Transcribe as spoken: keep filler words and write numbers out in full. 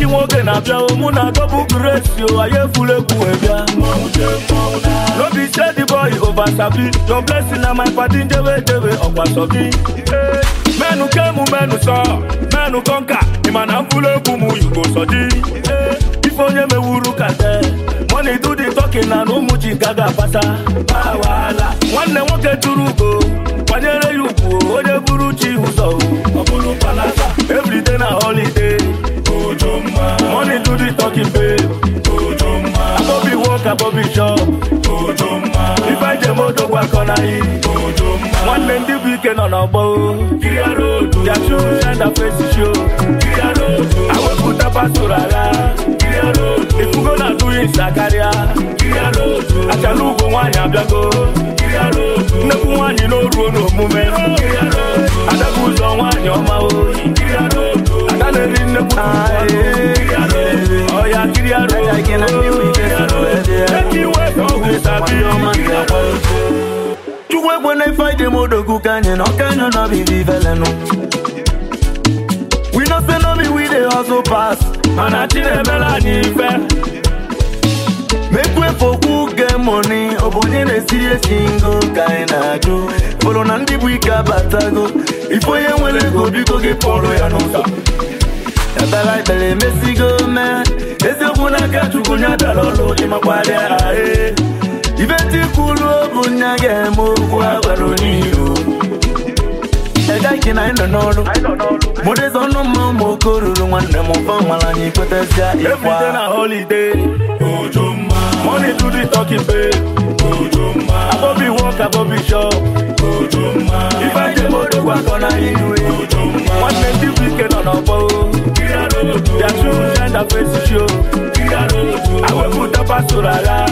nwoke na-abịa muna double grace yo aye fule kuebia. No be say the boy over sabi. Your blessing na my party dewe dewe okwa sobi. Menu kemu menu so, menu konka. Imana fule kumu you go sodi. If onye me wuru kate, money do the talking na no muchi gaga pasa. Bawala, wanne woke turugo. Wanyere yuku, ode buruchi uso. Obulu palasa, every day na holiday. Ojoma, money do the talking babe. Ojoma, abobi work, abobi shop. Ojoma, if I demo do work on a hit. Ojoma, one day the weekend on a bow. Kiaro, their shoes and a face show. Kiaro, I will put a pastorala. Kiaro, if you gonna do it, Sakaria. Kiaro, I can look on one yago. Kiaro, no one you know, no movement. Kiaro, and I put on one your mouth. Kiaro, I can't in the oh yeah, Kiaro, I can't take you away from this. To work when I fight the mother who can you not can you not be violent. We not say no me with the hustle pass. And I see the melody fair. Make way for who get money. Obonin a serious single kind of do. Follow Nandi Wika Batago. If we ain't willing go, you go get follow your nose. That's like the Messi go man. There's a one I got to go not alone in my body. Even if you look on your game, a guy can I don't know. What is on no more good one them on while I put us every day a holiday. Ojoma, money to the talking babe. Ojoma, abobi walk, abobi shop. Ojoma, if I demo do work on a highway. Ojoma, one day the weekend on a bow. Their shoes and a face show. I will put a pastorala.